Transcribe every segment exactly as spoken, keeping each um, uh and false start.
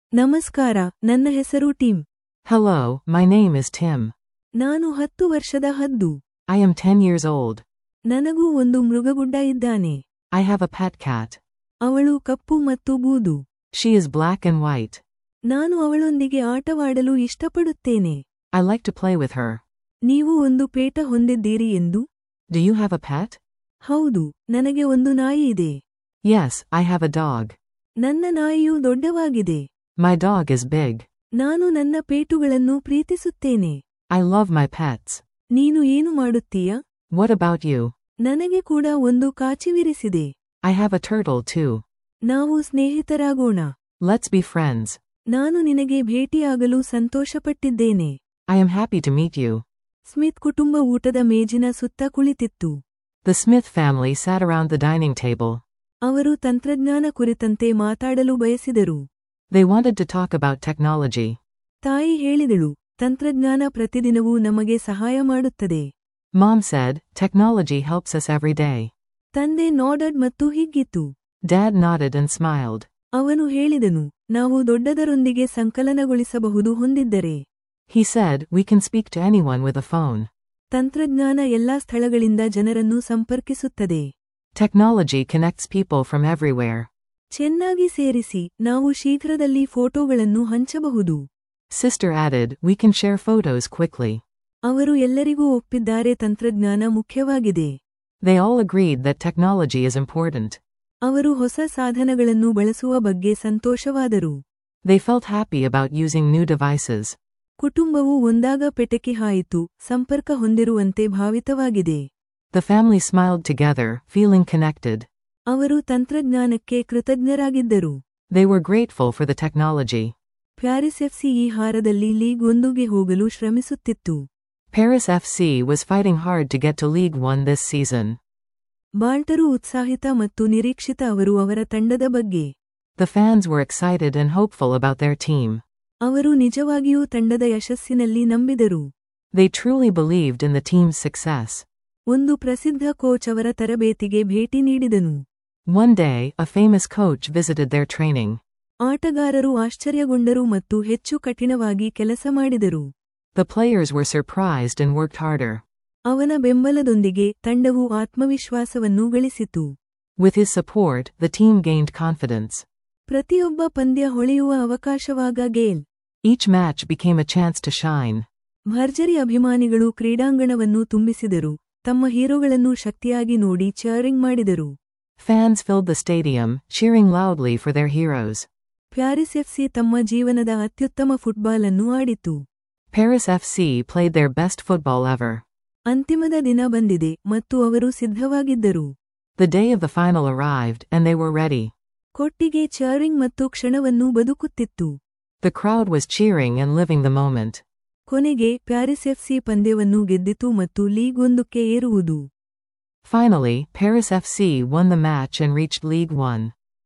ನಮಸ್ಕಾರ, ನನ್ನ ಹೆಸರು Tim. Hello, my name is Tim. ನಾನು ಹತ್ತು ವರ್ಷದ ಹದ್ದು. I am ten years old. ನನಗೂ ಒಂದು ಮೃಗಗುಡ್ಡ ಇದ್ದಾನೆ. I have a pet cat. ಅವಳು ಕಪ್ಪು ಮತ್ತು ಬೂದು. She is black and white. ನಾನು ಅವಳೊಂದಿಗೆ ಆಟವಾಡಲು ಇಷ್ಟಪಡುತ್ತೇನೆ. I like to play with her. ನೀವು ಒಂದು ಪೇಟ ಹೊಂದಿದ್ದೀರಿ ಎಂದು? Do you have a pet? ಹೌದು, ನನಗೆ ಒಂದು ನಾಯಿ ಇದೆ. Yes, I have a dog. ನನ್ನ ನಾಯಿಯು ದೊಡ್ಡವಾಗಿದೆ. My dog is big. ನಾನು ನನ್ನ ಪೇಟುಗಳನ್ನು ಪ್ರೀತಿಸುತ್ತೇನೆ. I love my pets. ನೀನು ಏನು ಮಾಡುತ್ತೀಯ? What about you? ನನಗೆ ಕೂಡ ಒಂದು ಕಾಚಿವಿರಿಸಿದೆ. I have a turtle too. ನಾವು ಸ್ನೇಹಿತರಾಗೋಣ. Let's be friends. ನಾನು ನಿನಗೆ ಭೇಟಿಯಾಗಲು ಸಂತೋಷಪಟ್ಟಿದ್ದೇನೆ. I am happy to meet you. Smith ಕುಟುಂಬ ಊಟದ ಮೇಜಿನ ಸುತ್ತ ಕುಳಿತಿತ್ತು. The Smith family sat around the dining table. ಅವರು ತಂತ್ರಜ್ಞಾನ ಕುರಿತಂತೆ ಮಾತಾಡಲು ಬಯಸಿದರು. They wanted to talk about technology. ತಾಯಿ ಹೇಳಿದಳು, ತಂತ್ರಜ್ಞಾನ ಪ್ರತಿದಿನವೂ ನಮಗೆ ಸಹಾಯ ಮಾಡುತ್ತದೆ. Mom said, technology helps us every day. ತಂದೆ ನೋಡಡ್ ಮತ್ತು ಹಿಗ್ಗಿತು. Dad nodded and smiled. ಅವನು ಹೇಳಿದನು, ನಾವು ದೊಡ್ಡದರೊಂದಿಗೆ ಸಂಕಲನಗೊಳಿಸಬಹುದು ಹೊಂದಿದ್ದರೆ. He said, we can speak to anyone with a phone. ತಂತ್ರಜ್ಞಾನ ಎಲ್ಲಾ ಸ್ಥಳಗಳಿಂದ ಜನರನ್ನು ಸಂಪರ್ಕಿಸುತ್ತದೆ. Technology connects people from everywhere. ಚೆನ್ನಾಗಿ ಸೇರಿಸಿ, ನಾವು ಶೀಘ್ರದಲ್ಲಿ ಫೋಟೋಗಳನ್ನು ಹಂಚಬಹುದು. Sister added, we can share photos quickly. ಅವರು ಎಲ್ಲರಿಗೂ ಒಪ್ಪಿದ್ದಾರೆ ತಂತ್ರಜ್ಞಾನ ಮುಖ್ಯವಾಗಿದೆ. They all agreed that technology is important. ಅವರು ಹೊಸ ಸಾಧನಗಳನ್ನು ಬಳಸುವ ಬಗ್ಗೆ ಸಂತೋಷವಾದರು. They felt happy about using new devices. ಕುಟುಂಬವು ಒಂದಾಗ ಪೆಟಕಿ ಹಾಯಿತು, ಸಂಪರ್ಕ ಹೊಂದಿರುವಂತೆ ಭಾವಿತವಾಗಿದೆ. The family smiled together, feeling connected. ಅವರು ತಂತ್ರಜ್ಞಾನಕ್ಕೆ ಕೃತಜ್ಞರಾಗಿದ್ದರು. They were grateful for the technology. Paris FC ಈ ಹಾರದಲ್ಲಿ ಲೀಗ್ ಒಂದುಗೆ ಹೋಗಲು ಶ್ರಮಿಸುತ್ತಿತ್ತು. Paris F C was fighting hard to get to League One this season. ಬಾಲ್ಟರು ಉತ್ಸಾಹಿತ ಮತ್ತು ನಿರೀಕ್ಷಿತ ಅವರು ಅವರ ತಂಡದ ಬಗ್ಗೆ. The fans were excited and hopeful about their team. ಅವರು ನಿಜವಾಗಿಯೂ ತಂಡದ ಯಶಸ್ಸಿನಲ್ಲಿ ನಂಬಿದರು. They truly believed in the team's success. ಒಂದು ಪ್ರಸಿದ್ಧ ಕೋಚ್ ಅವರ ತರಬೇತಿಗೆ ಭೇಟಿ ನೀಡಿದನು. One day, a famous coach visited their training. ಆಟಗಾರರು ಆಶ್ಚರ್ಯಗೊಂಡರು ಮತ್ತು ಹೆಚ್ಚು ಕಠಿಣವಾಗಿ ಕೆಲಸ ಮಾಡಿದರು. The players were surprised and worked harder. ಅವನ ಬೆಂಬಲದೊಂದಿಗೆ ತಂಡವು ಆತ್ಮವಿಶ್ವಾಸವನ್ನು ಗಳಿಸಿತು. With his support, the team gained confidence. ಪ್ರತಿಯೊಬ್ಬ ಪಂದ್ಯ ಹೊಳೆಯುವ ಅವಕಾಶವಾಗ GAIL. Each match became a chance to shine. ಭರ್ಜರಿ ಅಭಿಮಾನಿಗಳು ಕ್ರೀಡಾಂಗಣವನ್ನು ತುಂಬಿಸಿದರು, ತಮ್ಮ ಹೀರೋಗಳನ್ನು ಶಕ್ತಿಯಾಗಿ ನೋಡಿ ಚೀರಿಂಗ್ ಮಾಡಿದರು. Fans filled the stadium, cheering loudly for their heroes. Paris FC ತಮ್ಮ ಜೀವನದ ಅತ್ಯುತ್ತಮ ಫುಟ್ಬಾಲ್ ಅನ್ನು ಆಡಿತು. Paris F C played their best football ever. ಅಂತಿಮದ ದಿನ ಬಂದಿದೆ ಮತ್ತು ಅವರು ಸಿದ್ಧವಾಗಿದ್ದರು. The day of the final arrived, and they were ready. ಕೊಟ್ಟಿಗೆ ಚೀರಿಂಗ್ ಮತ್ತು ಕ್ಷಣವನ್ನು ಬದುಕುತ್ತಿತ್ತು. The crowd was cheering and living the moment. ಕೊನೆಗೆ ಪ್ಯಾರಿಸ್ ಎಫ್ಸಿ ಪಂದ್ಯವನ್ನು ಗೆದ್ದಿತು ಮತ್ತು ಲೀಗ್ ಒಂದಕ್ಕೆ ಏರುವುದು. Finally, Paris F C won the match and reached League One.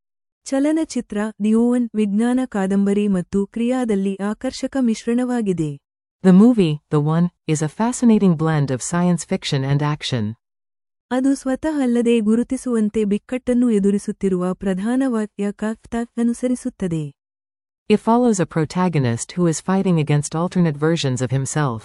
ಚಲನಚಿತ್ರ ದಿ ಓವನ್ ವಿಜ್ಞಾನ ಕಾದಂಬರಿ ಮತ್ತು ಕ್ರಿಯಾದಲ್ಲಿ ಆಕರ್ಷಕ ಮಿಶ್ರಣವಾಗಿದೆ. The movie, The One, is a fascinating blend of science fiction and action. ಅದು ಸ್ವತಃ ಅಲ್ಲದೆ ಗುರುತಿಸುವಂತೆ ಬಿಕ್ಕಟ್ಟನ್ನು ಎದುರಿಸುತ್ತಿರುವ ಪ್ರಧಾನ ವಾಕ್ಯ ಕಫ್ತ ಅನುಸರಿಸುತ್ತದೆ. It follows a protagonist who is fighting against alternate versions of himself.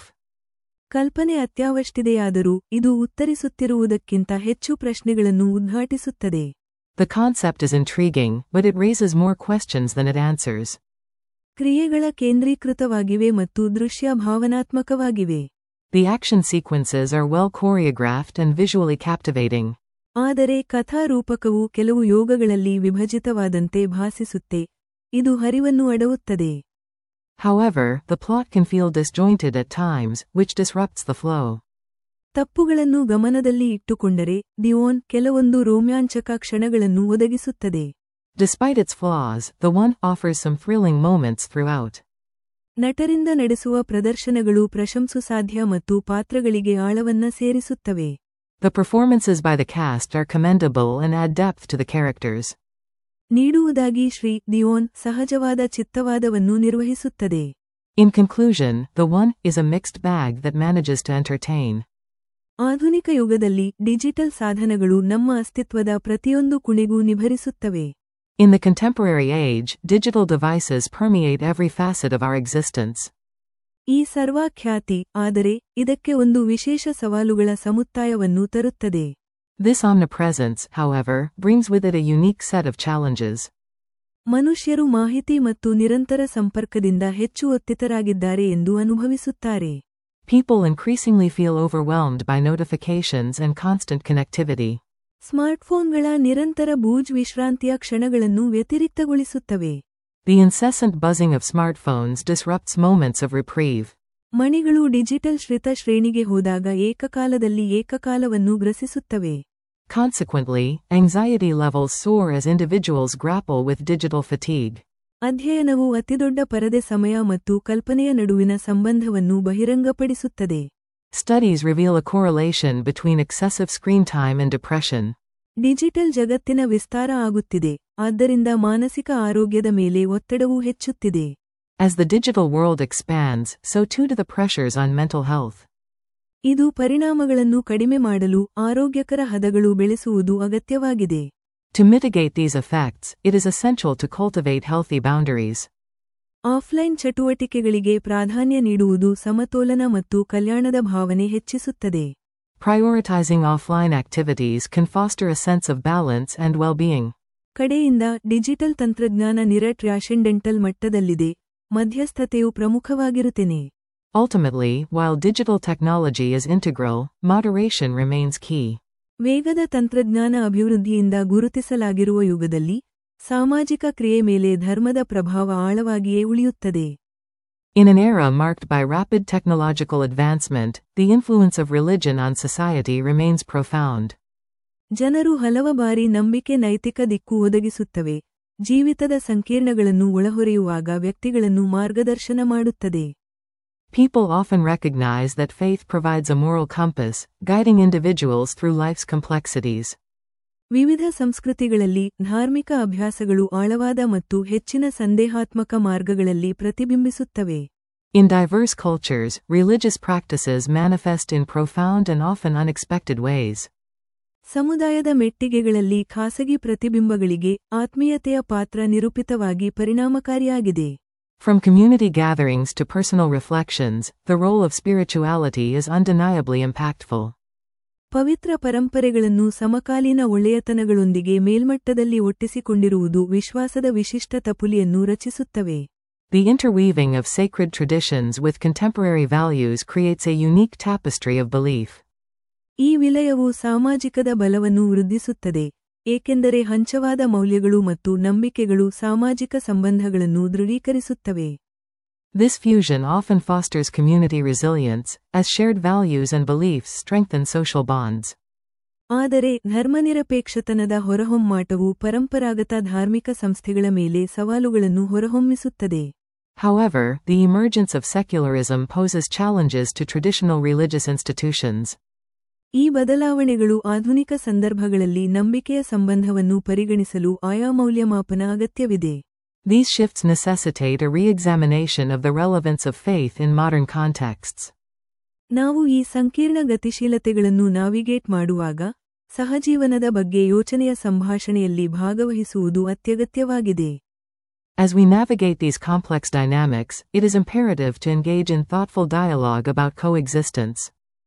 ಕಲ್ಪನೆ ಅತ್ಯವಶ್ಯಕತೆಯಾದರೂ ಇದು ಉತ್ತರಿಸುತ್ತಿರುವುದಕ್ಕಿಂತ ಹೆಚ್ಚು ಪ್ರಶ್ನೆಗಳನ್ನು ಉದ್ಘಾಟಿಸುತ್ತದೆ. The concept is intriguing, but it raises more questions than it answers. ಕ್ರಿಯೆಗಳ ಕೇಂದ್ರೀಕೃತವಾಗಿವೆ ಮತ್ತು ದೃಶ್ಯ ಭಾವನಾತ್ಮಕವಾಗಿವೆ. The action sequences are well choreographed and visually captivating. ಆದರೆ ಕಥಾರೂಪಕವು ಕೆಲವು ಯೋಗಗಳಲ್ಲಿ ವಿಭಜಿತವಾದಂತೆ ಭಾಸಿಸುತ್ತೆ, ಇದು ಹರಿವನ್ನು ಅಡವುತ್ತದೆ. However, the plot can feel disjointed at times, which disrupts the flow. ತಪ್ಪುಗಳನ್ನು ಗಮನದಲ್ಲಿ ಇಟ್ಟುಕೊಂಡರೆ, ದಿ ಓನ್ ಕೆಲವೊಂದು ರೋಮಾಂಚಕ ಕ್ಷಣಗಳನ್ನು ಒದಗಿಸುತ್ತದೆ. Despite its flaws, The One offers some thrilling moments throughout. ನಟರಿಂದ ನಡೆಸುವ ಪ್ರದರ್ಶನಗಳು ಪ್ರಶಂಸುಸಾಧ್ಯ ಮತ್ತು ಪಾತ್ರಗಳಿಗೆ ಆಳವನ್ನ ಸೇರಿಸುತ್ತವೆ. The performances by the cast are commendable and add depth to the characters. ನೀಡುವುದಾಗಿ ಶ್ರೀ ದಿ ಓನ್ ಸಹಜವಾದ ಚಿತ್ತವಾದವನ್ನು ನಿರ್ವಹಿಸುತ್ತದೆ. In conclusion, The One is a mixed bag that manages to entertain. ಆಧುನಿಕ ಯುಗದಲ್ಲಿ digital ಸಾಧನಗಳು ನಮ್ಮ ಅಸ್ತಿತ್ವದ ಪ್ರತಿಯೊಂದು ಕುಣೆಗೂ ನಿಭರಿಸುತ್ತವೆ. In the contemporary age, digital devices permeate every facet of our existence. ಈ ಸರ್ವಾಖ್ಯಾತಿ ಆದರೆ ಇದಕ್ಕೆ ಒಂದು ವಿಶೇಷ ಸವಾಲುಗಳ ಸಮುತ್ತಾಯವನ್ನು ತರುತ್ತದೆ. This omnipresence, however, brings with it a unique set of challenges. ಮನುಷ್ಯರು ಮಾಹಿತಿ ಮತ್ತು ನಿರಂತರ ಸಂಪರ್ಕದಿಂದ ಹೆಚ್ಚು ಒತ್ತಿತರಾಗಿದ್ದಾರೆ ಎಂದು ಅನುಭವಿಸುತ್ತಾರೆ. People increasingly feel overwhelmed by notifications and constant connectivity. ಸ್ಮಾರ್ಟ್ಫೋನ್ಗಳ ನಿರಂತರ ಬೂಜ್ ವಿಶ್ರಾಂತಿಯ ಕ್ಷಣಗಳನ್ನು ವ್ಯತಿರಿಕ್ತಗೊಳಿಸುತ್ತವೆ. The incessant buzzing of smartphones disrupts moments of reprieve. ಮಣಿಗಳು ಡಿಜಿಟಲ್ ಶ್ರಿತ ಶ್ರೇಣಿಗೆ ಹೋದಾಗ ಏಕಕಾಲದಲ್ಲಿ ಏಕಕಾಲವನ್ನು ಗ್ರಸಿಸುತ್ತವೆ. Consequently, anxiety levels soar as individuals grapple with digital fatigue. ಅಧ್ಯಯನವು ಅತಿದೊಡ್ಡ ಪರದೆ ಸಮಯ ಮತ್ತು ಕಲ್ಪನೆಯ ನಡುವಿನ ಸಂಬಂಧವನ್ನು ಬಹಿರಂಗಪಡಿಸುತ್ತದೆ. Studies reveal a correlation between excessive screen time and depression. Digital ಜಗತ್ತಿನ ವಿಸ್ತಾರ ಆಗುತ್ತಿದೆ, ಆದ್ದರಿಂದ ಮಾನಸಿಕ ಆರೋಗ್ಯದ ಮೇಲೆ ಒತ್ತಡವೂ ಹೆಚ್ಚುತ್ತಿದೆ. As the digital world expands, so too do the pressures on mental health. ಇದು ಪರಿಣಾಮಗಳನ್ನು ಕಡಿಮೆ ಮಾಡಲು ಆರೋಗ್ಯಕರ ಹದಗಳು ಬೆಳೆಸುವುದು ಅಗತ್ಯವಾಗಿದೆ. To mitigate these effects, it is essential to cultivate healthy boundaries. Offline ಚಟುವಟಿಕೆಗಳಿಗೆ ಪ್ರಾಧಾನ್ಯ ನೀಡುವುದು ಸಮತೋಲನ ಮತ್ತು ಕಲ್ಯಾಣದ ಭಾವನೆ ಹೆಚ್ಚಿಸುತ್ತದೆ. Prioritizing offline activities can foster a sense of balance and well-being. ಕಡೆಯಿಂದ ಡಿಜಿಟಲ್ ತಂತ್ರಜ್ಞಾನ ನಿರ ಟ್ರ್ಯಾಷೆಂಡೆಂಟಲ್ ಮಟ್ಟದಲ್ಲಿದೆ, ಮಧ್ಯಸ್ಥತೆಯು ಪ್ರಮುಖವಾಗಿರುತ್ತೇನೆ. Ultimately, while digital technology is integral, moderation remains key. ವೇಗದ ತಂತ್ರಜ್ಞಾನ ಅಭಿವೃದ್ಧಿಯಿಂದ ಗುರುತಿಸಲಾಗಿರುವ ಯುಗದಲ್ಲಿ ಸಾಮಾಜಿಕ ಕ್ರಿಯೆ ಮೇಲೆ ಧರ್ಮದ ಪ್ರಭಾವ ಆಳವಾಗಿಯೇ ಉಳಿಯುತ್ತದೆ. In an era marked by rapid technological advancement, the influence of religion on society remains profound. ಜನರು ಹಲವ ಬಾರಿ ನಂಬಿಕೆ ನೈತಿಕ ದಿಕ್ಕು ಒದಗಿಸುತ್ತವೆ, ಜೀವಿತದ ಸಂಕೀರ್ಣಗಳನ್ನು ಒಳಹೊರೆಯುವಾಗ ವ್ಯಕ್ತಿಗಳನ್ನು ಮಾರ್ಗದರ್ಶನ ಮಾಡುತ್ತದೆ. People often recognize that faith provides a moral compass, guiding individuals through life's complexities. ವಿವಿಧ ಸಂಸ್ಕೃತಿಗಳಲ್ಲಿ ಧಾರ್ಮಿಕ ಅಭ್ಯಾಸಗಳು ಆಳವಾದ ಮತ್ತು ಹೆಚ್ಚಿನ ಸಂದೇಹಾತ್ಮಕ ಮಾರ್ಗಗಳಲ್ಲಿ ಪ್ರತಿಬಿಂಬಿಸುತ್ತವೆ. In diverse cultures, religious practices manifest in profound and often unexpected ways. ಸಮುದಾಯದ ಮೆಟ್ಟಿಗೆಗಳಲ್ಲಿ ಖಾಸಗಿ ಪ್ರತಿಬಿಂಬಗಳಿಗೆ ಆತ್ಮೀಯತೆಯ ಪಾತ್ರ ನಿರೂಪಿತವಾಗಿ ಪರಿಣಾಮಕಾರಿಯಾಗಿದೆ. From community gatherings to personal reflections, the role of spirituality is undeniably impactful. ಪವಿತ್ರ ಪರಂಪರೆಗಳನ್ನು ಸಮಕಾಲೀನ ಒಳ್ಳೆಯತನಗಳೊಂದಿಗೆ ಮೇಲ್ಮಟ್ಟದಲ್ಲಿ ಒಟ್ಟಿಸಿಕೊಂಡಿರುವುದು ವಿಶ್ವಾಸದ ವಿಶಿಷ್ಟ ತಪುಲಿಯನ್ನು ರಚಿಸುತ್ತವೆ. The interweaving of sacred traditions with contemporary values creates a unique tapestry of belief. ಈ ವಿಲಯವು ಸಾಮಾಜಿಕದ ಬಲವನ್ನು ವೃದ್ಧಿಸುತ್ತದೆ, ಏಕೆಂದರೆ ಹಂಚವಾದ ಮೌಲ್ಯಗಳು ಮತ್ತು ನಂಬಿಕೆಗಳು ಸಾಮಾಜಿಕ ಸಂಬಂಧಗಳನ್ನು ದೃಢೀಕರಿಸುತ್ತವೆ. This fusion often fosters community resilience, as shared values and beliefs strengthen social bonds. ಆದರೆ ಧರ್ಮನಿರಪೇಕ್ಷತನದ ಹೊರಹೊಮ್ಮಾಟವು ಪರಂಪರಾಗತ ಧಾರ್ಮಿಕ ಸಂಸ್ಥೆಗಳ ಮೇಲೆ ಸವಾಲುಗಳನ್ನು ಹೊರಹೊಮ್ಮಿಸುತ್ತದೆ. However, the emergence of secularism poses challenges to traditional religious institutions. ಈ ಬದಲಾವಣೆಗಳು ಆಧುನಿಕ ಸಂದರ್ಭಗಳಲ್ಲಿ ನಂಬಿಕೆಯ ಸಂಬಂಧವನ್ನು ಪರಿಗಣಿಸಲು ಆಯಾ ಮೌಲ್ಯಮಾಪನ ಅಗತ್ಯವಿದೆ. These shifts necessitate a re-examination of the relevance of faith in modern contexts. ನಾವು ಈ ಸಂಕೀರ್ಣ ಗತಿಶೀಲತೆಗಳನ್ನು ನಾವಿಗೇಟ್ ಮಾಡುವಾಗ, ಸಹಜೀವನದ ಬಗ್ಗೆ ಯೋಚನೆಯ ಸಂಭಾಷಣೆಯಲ್ಲಿ ಭಾಗವಹಿಸುವುದು ಅತ್ಯಗತ್ಯವಾಗಿದೆ. As we navigate these complex dynamics, it is imperative to engage in thoughtful dialogue about coexistence.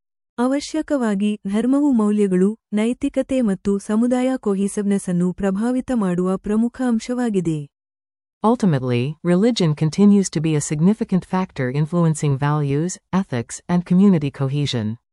ಅವಶ್ಯಕವಾಗಿ ಧರ್ಮವು ಮೌಲ್ಯಗಳು, ನೈತಿಕತೆ ಮತ್ತು ಸಮುದಾಯ ಕೊಹಿಸಿವ್ನೆಸ್ ಅನ್ನು ಪ್ರಭಾವಿತ ಮಾಡುವ ಪ್ರಮುಖ ಅಂಶವಾಗಿದೆ. Ultimately, religion continues to be a significant factor influencing values, ethics, and community cohesion.